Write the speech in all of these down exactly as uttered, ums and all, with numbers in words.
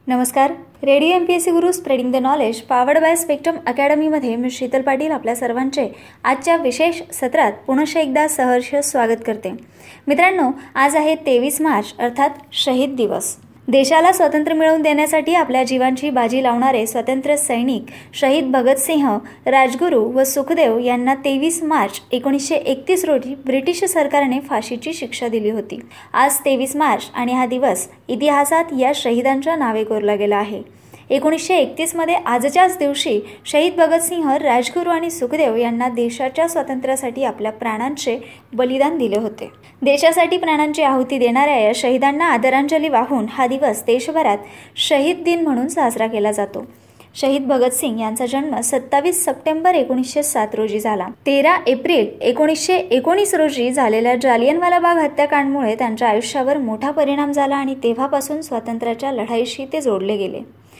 नमस्कार. Radio M P S C Guru spreading the knowledge powered by spectrum अकॅडमीमध्ये मी शीतल पाटील आपल्या सर्वांचे आजच्या विशेष सत्रात पुनश्च एकदा सहर्ष स्वागत करते. मित्रांनो, आज आहे तेवीस मार्च अर्थात शहीद दिवस. देशाला स्वातंत्र्य मिळवून देण्यासाठी आपल्या जीवांची बाजी लावणारे स्वातंत्र्य सैनिक शहीद भगतसिंह, राजगुरू व सुखदेव यांना तेवीस मार्च एकोणीसशे एकतीस रोजी ब्रिटिश सरकारने फाशीची शिक्षा दिली होती. आज तेवीस मार्च आणि हा दिवस इतिहासात या शहीदांच्या नावे कोरला गेला आहे. एकोणीसशे एकतीसमध्ये आजच्याच दिवशी शहीद भगतसिंह, राजगुरू आणि सुखदेव यांना देशाच्या स्वातंत्र्यासाठी आपल्या प्राणांचे बलिदान दिले होते. देशासाठी प्राणांची आहुती देणाऱ्या या शहीदांना आदरांजली वाहून हा दिवस देशभरात शहीद दिन म्हणून साजरा केला जातो. शहीद भगतसिंग यांचा जन्म सत्तावीस सप्टेंबर एकोणीसशे सात रोजी झाला. तेरा एप्रिल एकोणीसशे एकोणीस रोजी झालेल्या जालियनवाला बाग हत्याकांडमुळे त्यांच्या आयुष्यावर मोठा परिणाम झाला आणि तेव्हापासून स्वातंत्र्याच्या लढाईशी ते जोडले गेले.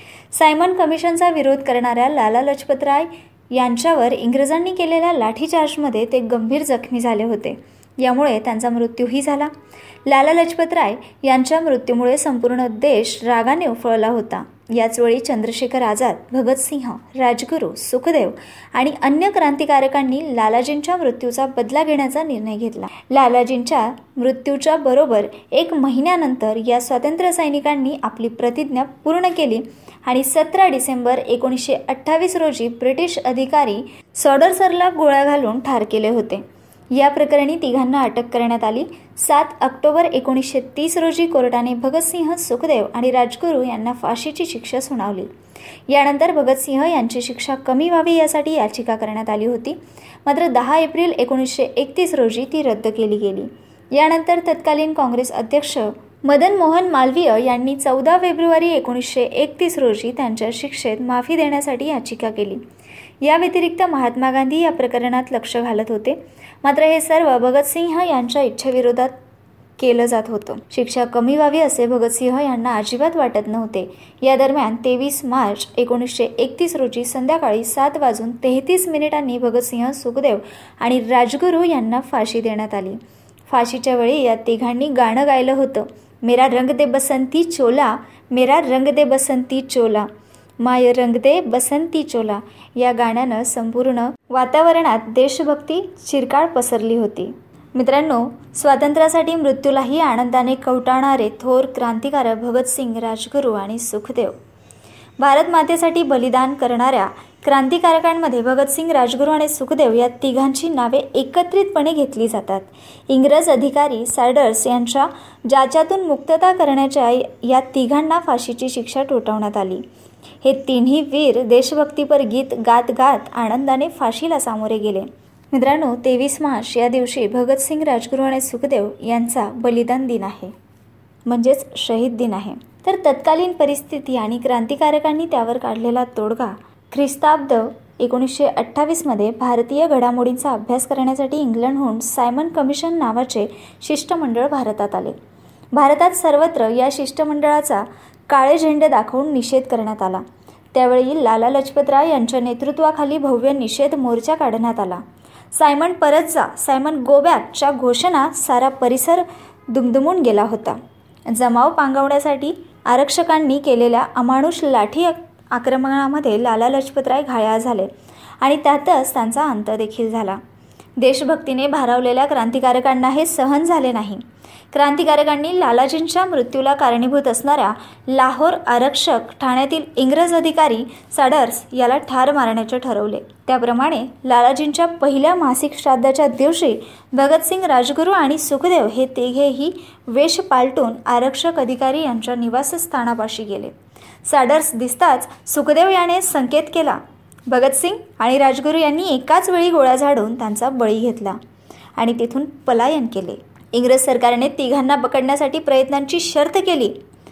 सायमन कमिशनचा विरोध करणाऱ्या लाला लजपतराय यांच्यावर इंग्रजांनी केलेल्या लाठीचार्जमध्ये ते गंभीर जखमी झाले होते. यामुळे त्यांचा मृत्यूही झाला. लाला लजपतराय यांच्या मृत्यूमुळे संपूर्ण देश रागाने उफळला होता. याच वेळी चंद्रशेखर आझाद, भगतसिंह, राजगुरू, सुखदेव आणि अन्य क्रांतिकारकांनी लालाजींच्या मृत्यूचा बदला घेण्याचा निर्णय घेतला. लालाजींच्या मृत्यूच्या बरोबर एक महिन्यानंतर या स्वातंत्र्य सैनिकांनी आपली प्रतिज्ञा पूर्ण केली आणि सतरा डिसेंबर एकोणीसशे अठ्ठावीस रोजी ब्रिटिश अधिकारी सॉडरसरला गोळ्या घालून ठार केले होते. या प्रकरणी तिघांना अटक करण्यात आली. सात ऑक्टोबर एकोणीसशे तीस रोजी कोर्टाने भगतसिंह, सुखदेव आणि राजगुरू यांना फाशीची शिक्षा सुनावली. यानंतर भगतसिंह यांची शिक्षा कमी व्हावी यासाठी याचिका करण्यात आली होती. मात्र दहा एप्रिल एकोणीसशे एकतीस रोजी ती रद्द केली गेली. यानंतर तत्कालीन काँग्रेस अध्यक्ष मदन मोहन मालवीय यांनी चौदा फेब्रुवारी एकोणीसशे एकतीस रोजी त्यांच्या शिक्षेत माफी देण्यासाठी याचिका केली. या व्यतिरिक्त महात्मा गांधी या प्रकरणात लक्ष घालत होते. मात्र हे सर्व भगतसिंह यांच्या इच्छेविरोधात केलं जात होतं. शिक्षा कमी व्हावी असे भगतसिंह यांना अजिबात वाटत नव्हते. या दरम्यान तेवीस मार्च एकोणीसशे एकतीस रोजी संध्याकाळी सात वाजून तेहतीस मिनिटांनी भगतसिंह, सुखदेव आणि राजगुरू यांना फाशी देण्यात आली. फाशीच्या वेळी या तिघांनी गाणं गायलं होतं, मेरा रंग दे बसंती चोला, मेरा रंग दे बसंती चोला, माय रंग दे बसंती चोला. या गाण्यानं संपूर्ण वातावरणात देशभक्ती चिरकाळ पसरली होती. मित्रांनो, स्वातंत्र्यासाठी मृत्यूलाही आनंदाने कवटाळणारे थोर क्रांतिकारक भगतसिंग, राजगुरू आणि सुखदेव. भारत मातेसाठी बलिदान करणाऱ्या क्रांतिकारकांमध्ये भगतसिंग, राजगुरू आणि सुखदेव या तिघांची नावे एकत्रितपणे घेतली जातात. इंग्रज अधिकारी सॅडर्स यांच्या जाचातून मुक्तता करण्याच्या या तिघांना फाशीची शिक्षा ठोठावण्यात आली. हे तिन्ही वीर देशभक्तीपर गीत गात गात आनंदाने फाशीला सामोरे गेले. मित्रांनो, तेवीस मार्च या दिवशी भगतसिंग, राजगुरू आणि सुखदेव यांचा बलिदान दिन आहे, म्हणजेच शहीद दिन आहे. तर तत्कालीन परिस्थिती आणि क्रांतिकारकांनी त्यावर काढलेला तोडगा. ख्रिस्ताब्द एकोणीसशे अठ्ठावीसमध्ये भारतीय घडामोडींचा अभ्यास करण्यासाठी इंग्लंडहून सायमन कमिशन नावाचे शिष्टमंडळ भारतात आले. भारतात सर्वत्र या शिष्टमंडळाचा काळे झेंडे दाखवून निषेध करण्यात आला. त्यावेळी लाला लजपतराय यांच्या नेतृत्वाखाली भव्य निषेध मोर्चा काढण्यात आला. सायमन परत जा, सायमन गो बॅकच्या घोषणा सारा परिसर दुमदुमून गेला होता. जमाव पांगवण्यासाठी आरक्षकांनी केलेल्या अमानुष लाठी आक्रमणामध्ये लाला लजपतराय घायाळ झाले आणि त्यातच त्यांचा अंत देखील झाला. देशभक्तीने भारावलेल्या क्रांतिकारकांना हे सहन झाले नाही. क्रांतिकारकांनी लालाजींच्या मृत्यूला कारणीभूत असणाऱ्या लाहोर आरक्षक ठाण्यातील इंग्रज अधिकारी सॅडर्स याला ठार मारण्याचे ठरवले. त्याप्रमाणे लालाजींच्या पहिल्या मासिक श्राद्धाच्या दिवशी भगतसिंग, राजगुरू आणि सुखदेव हे तिघेही वेश पालटून आरक्षक अधिकारी यांच्या निवासस्थानापाशी गेले. सॅडर्स दिसताच सुखदेव याने संकेत केला. भगतसिंग आणि राजगुरू यांनी एकाच वेळी गोळ्या झाडून त्यांचा बळी घेतला आणि तेथून पलायन केले. इंग्रज सरकारने तिघांना पकडण्यासाठी प्रयत्नांची शर्त केली.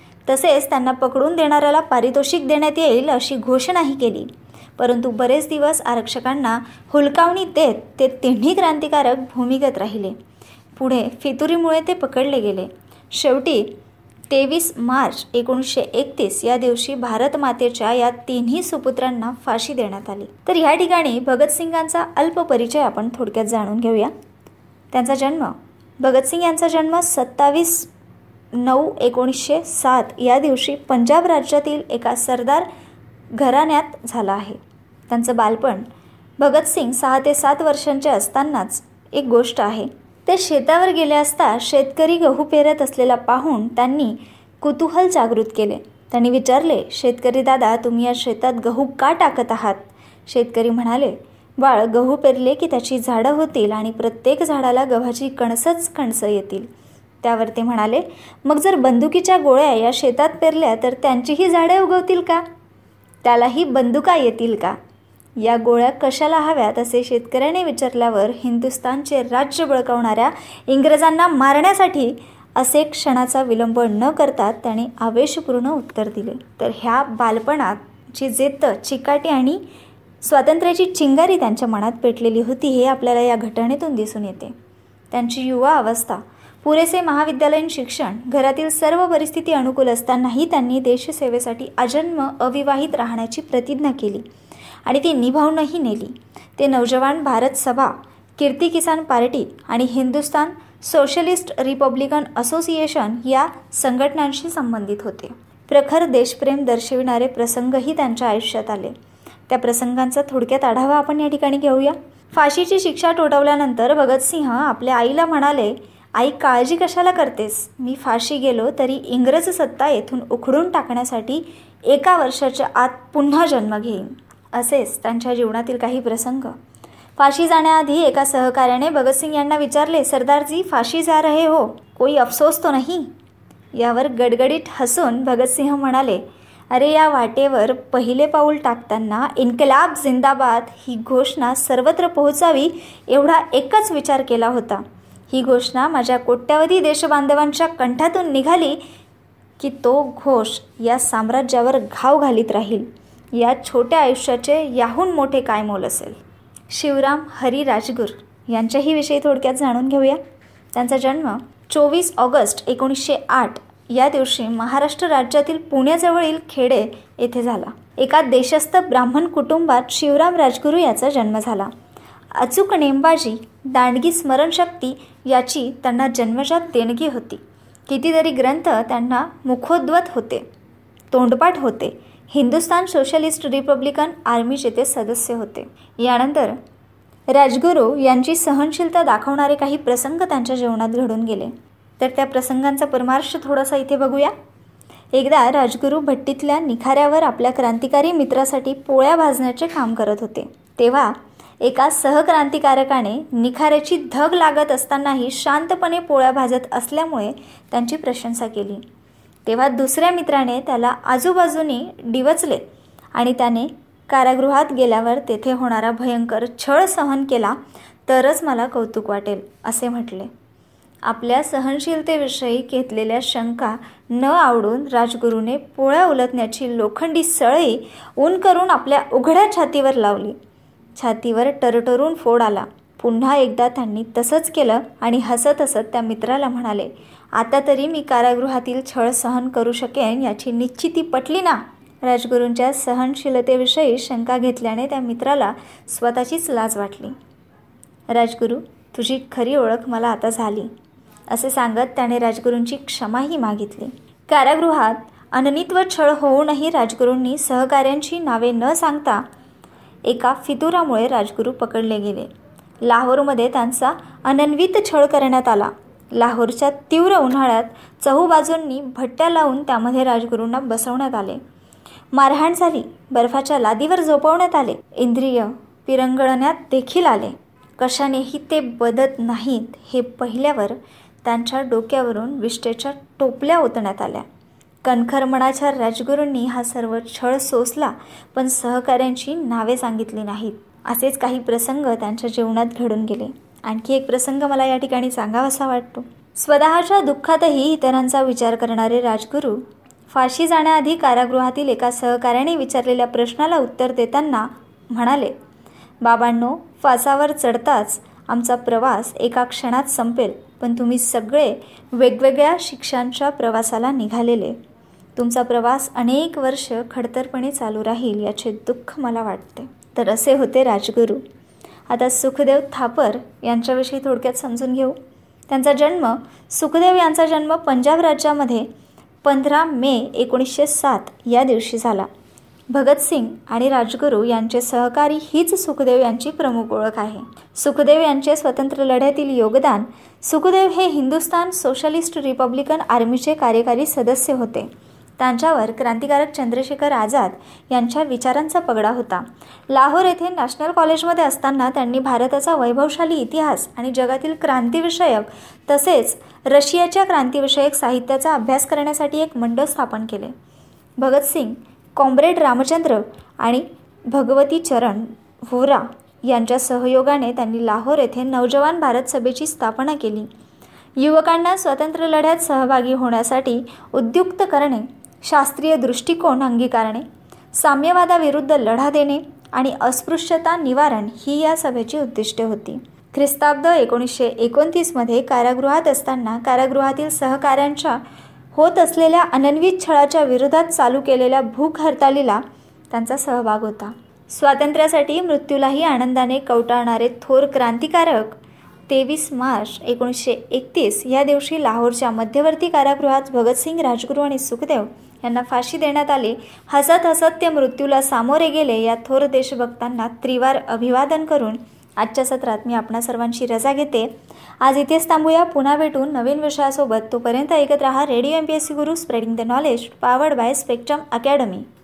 तसेच त्यांना पकडून देणाऱ्याला पारितोषिक देण्यात येईल अशी घोषणाही केली. परंतु बरेच दिवस आरक्षकांना हुलकावणी देत ते तिन्ही क्रांतिकारक भूमिगत राहिले. पुढे फितुरीमुळे ते पकडले गेले. शेवटी तेवीस मार्च एकोणीसशे एकतीस या दिवशी भारत मातेच्या या तिन्ही सुपुत्रांना फाशी देण्यात आली. तर या ठिकाणी भगतसिंगांचा अल्प परिचय आपण थोडक्यात जाणून घेऊया. त्यांचा जन्म भगतसिंग यांचा जन्म सत्तावीस नऊ एकोणीसशे सात या दिवशी पंजाब राज्यातील एका सरदार घराण्यात झाला आहे. त्यांचं बालपण भगतसिंग सहा ते सात वर्षांचे असतानाच एक गोष्ट आहे. ते शेतावर गेले असता शेतकरी गहू पेरत असलेला पाहून त्यांनी कुतूहल जागृत केले. त्यांनी विचारले, शेतकरी दादा, तुम्ही या शेतात गहू का टाकत आहात? शेतकरी म्हणाले, बाळ, गहू पेरले की त्याची झाडं होतील आणि प्रत्येक झाडाला गव्हाची कणसच कणसं येतील. त्यावर ते म्हणाले, मग जर बंदुकीच्या गोळ्या या शेतात पेरल्या तर त्यांचीही झाडे उगवतील का? त्यालाही बंदुका येतील का? या गोळ्या कशाला हव्यात असे शेतकऱ्याने विचारल्यावर हिंदुस्थानचे राज्य बळकावणाऱ्या इंग्रजांना मारण्यासाठी असे क्षणाचा विलंब न करता त्याने आवेशपूर्ण उत्तर दिले. तर ह्या बालपणात जी जिद्द, चिकाटी आणि स्वातंत्र्याची चिंगारी त्यांच्या मनात पेटलेली होती हे आपल्याला या घटनेतून दिसून येते. त्यांची युवा अवस्था, पुरेसे महाविद्यालयीन शिक्षण, घरातील सर्व परिस्थिती अनुकूल असतानाही त्यांनी देशसेवेसाठी आजन्म अविवाहित राहण्याची प्रतिज्ञा केली आणि ती निभावूनही नेली. ते नौजवान भारत सभा, कीर्ती किसान पार्टी आणि हिंदुस्तान सोशलिस्ट रिपब्लिकन असोसिएशन या संघटनांशी संबंधित होते. प्रखर देशप्रेम दर्शविणारे प्रसंगही त्यांच्या आयुष्यात आले. त्या प्रसंगांचा थोडक्यात आढावा आपण या ठिकाणी घेऊया. फाशीची शिक्षा ठोठावल्यानंतर भगतसिंह आपल्या आईला म्हणाले, आई, काळजी कशाला करतेस? मी फाशी गेलो तरी इंग्रज सत्ता येथून उखडून टाकण्यासाठी एका वर्षाच्या आत पुन्हा जन्म घेईन. असेच त्यांच्या जीवनातील काही प्रसंग. फाशी जाण्याआधी एका सहकार्याने भगतसिंग यांना विचारले, सरदारजी, फाशी जा रहे हो, कोई अफसोस तो नहीं? यावर गडगडीत हसून भगतसिंह म्हणाले, अरे, या वाटेवर पहिले पाऊल टाकताना इन्कलाब जिंदाबाद ही घोषणा सर्वत्र पोहोचावी एवढा एकच विचार केला होता. ही घोषणा माझ्या कोट्यावधी देशबांधवांच्या कंठातून निघाली की तो घोष या साम्राज्यावर घाव घालीत राहील. या छोट्या आयुष्याचे याहून मोठे काय मोल असेल? शिवराम हरी राजगुरू यांच्याही विषयी थोडक्यात जाणून घेऊया. त्यांचा जन्म चोवीस ऑगस्ट एकोणीसशे आठ या दिवशी महाराष्ट्र राज्यातील पुण्याजवळील खेडे येथे झाला. एका देशस्थ ब्राह्मण कुटुंबात शिवराम राजगुरू याचा जन्म झाला. अचूक नेमबाजी, दांडगी स्मरणशक्ती याची त्यांना जन्मजात देणगी होती. कितीतरी ग्रंथ त्यांना मुखोद्गत होते, तोंडपाठ होते. हिंदुस्तान सोशलिस्ट रिपब्लिकन आर्मीचे ते सदस्य होते. यानंतर राजगुरू यांची सहनशीलता दाखवणारे काही प्रसंग त्यांच्या जीवनात घडून गेले. तर त्या प्रसंगांचा परमार्श थोडासा इथे बघूया. एकदा राजगुरू भट्टीतल्या निखाऱ्यावर आपल्या क्रांतिकारी मित्रासाठी पोळ्या भाजण्याचे काम करत होते. तेव्हा एका सहक्रांतिकारकाने निखाऱ्याची धग लागत असतानाही शांतपणे पोळ्या भाजत असल्यामुळे त्यांची प्रशंसा केली. तेव्हा दुसऱ्या मित्राने त्याला आजूबाजूने डिवचले आणि त्याने कारागृहात गेल्यावर तेथे होणारा भयंकर छळ सहन केला तरच मला कौतुक वाटेल असे म्हटले. आपल्या सहनशीलतेविषयी घेतलेल्या शंका न आवडून राजगुरूने पोळ्या उलटण्याची लोखंडी सळई ऊन करून आपल्या उघड्या छातीवर लावली. छातीवर टरटरून फोड आला. पुन्हा एकदा त्यांनी तसंच केलं आणि हसत हसत त्या मित्राला म्हणाले, आता तरी मी कारागृहातील छळ सहन करू शकेन याची निश्चिती पटली ना? राजगुरूंच्या सहनशीलतेविषयी शंका घेतल्याने त्या मित्राला स्वतःचीच लाज वाटली. राजगुरू, तुझी खरी ओळख मला आता झाली असे सांगत त्याने राजगुरूंची क्षमाही मागितली. कारागृहात अनन्वित छळ होऊनही राजगुरूंनी सहकार्यांची नावे न सांगता एका फितुरामुळे राजगुरू पकडले गेले. लाहोरमध्ये त्यांचा अनन्वित छळ करण्यात आला. लाहोरच्या तीव्र उन्हाळ्यात चहूबाजूंनी भट्ट्या लावून त्यामध्ये राजगुरूंना बसवण्यात आले. मारहाण झाली. बर्फाच्या लादीवर झोपवण्यात आले. इंद्रिय पिरंगळण्यात देखील आले. कशानेही ते बदत नाहीत हे पाहिल्यावर त्यांच्या डोक्यावरून विष्टेच्या टोपल्या ओतण्यात आल्या. कणखर मनाच्या राजगुरूंनी हा सर्व छळ सोसला, पण सहकाऱ्यांची नावे सांगितली नाहीत. असेच काही प्रसंग त्यांच्या जीवनात घडून गेले. आणखी एक प्रसंग मला या ठिकाणी सांगावासा वाटतो. स्वतःच्या दुःखातही इतरांचा विचार करणारे राजगुरू फाशी जाण्याआधी कारागृहातील एका सहकार्याने विचारलेल्या प्रश्नाला उत्तर देताना म्हणाले, बाबांनो, फासावर चढताच आमचा प्रवास एका क्षणात संपेल, पण तुम्ही सगळे वेगवेगळ्या शिक्षांच्या प्रवासाला निघालेले. तुमचा प्रवास अनेक वर्ष खडतरपणे चालू राहील याचे दुःख मला वाटते. तर असे होते राजगुरू. आता सुखदेव थापर यांच्याविषयी थोडक्यात समजून घेऊ. त्यांचा जन्म सुखदेव यांचा जन्म पंजाब राज्यामध्ये पंधरा मे एकोणीसशे सात या दिवशी झाला. भगतसिंग आणि राजगुरू यांचे सहकारी हीच सुखदेव यांची प्रमुख ओळख आहे. सुखदेव यांचे स्वतंत्र लढ्यातील योगदान. सुखदेव हे हिंदुस्तान सोशलिस्ट रिपब्लिकन आर्मीचे कार्यकारी सदस्य होते. त्यांच्यावर क्रांतिकारक चंद्रशेखर आझाद यांच्या विचारांचा पगडा होता. लाहोर येथे नॅशनल कॉलेजमध्ये असताना त्यांनी भारताचा वैभवशाली इतिहास आणि जगातील क्रांतिविषयक तसेच रशियाच्या क्रांतिविषयक साहित्याचा अभ्यास करण्यासाठी एक मंडळ स्थापन केले. भगतसिंग, कॉम्रेड रामचंद्र आणि भगवती चरण व्होरा यांच्या सहयोगाने त्यांनी लाहोर येथे नवजवान भारत सभेची स्थापना केली. युवकांना स्वातंत्र्य लढ्यात सहभागी होण्यासाठी उद्युक्त करणे, शास्त्रीय दृष्टिकोन अंगीकारणे, साम्यवादाविरुद्ध लढा देणे आणि अस्पृश्यता निवारण ही या सभेची उद्दिष्टे होती. ख्रिस्ताब्द एकोणीसशे एकोणतीसमध्ये कारागृहात असताना कारागृहातील सहकाऱ्यांच्या होत असलेल्या अनन्वित छळाच्या विरोधात चालू केलेल्या भूक हरतालीला त्यांचा सहभाग होता. स्वातंत्र्यासाठी मृत्यूलाही आनंदाने कवटाळणारे थोर क्रांतिकारक तेवीस मार्च एकोणीसशे एकतीस या दिवशी लाहोरच्या मध्यवर्ती कारागृहात भगतसिंग, राजगुरू आणि सुखदेव यांना फाशी देण्यात आले. हसत हसत ते मृत्यूला सामोरे गेले. या थोर देशभक्तांना त्रिवार अभिवादन करून आजच्या सत्रात मी आपणा सर्वांची रजा घेते. आज इथेच थांबूया. पुन्हा भेटू नवीन विषयासोबत. तोपर्यंत ऐकत रहा radio M P S C Guru, spreading the knowledge, powered by spectrum academy.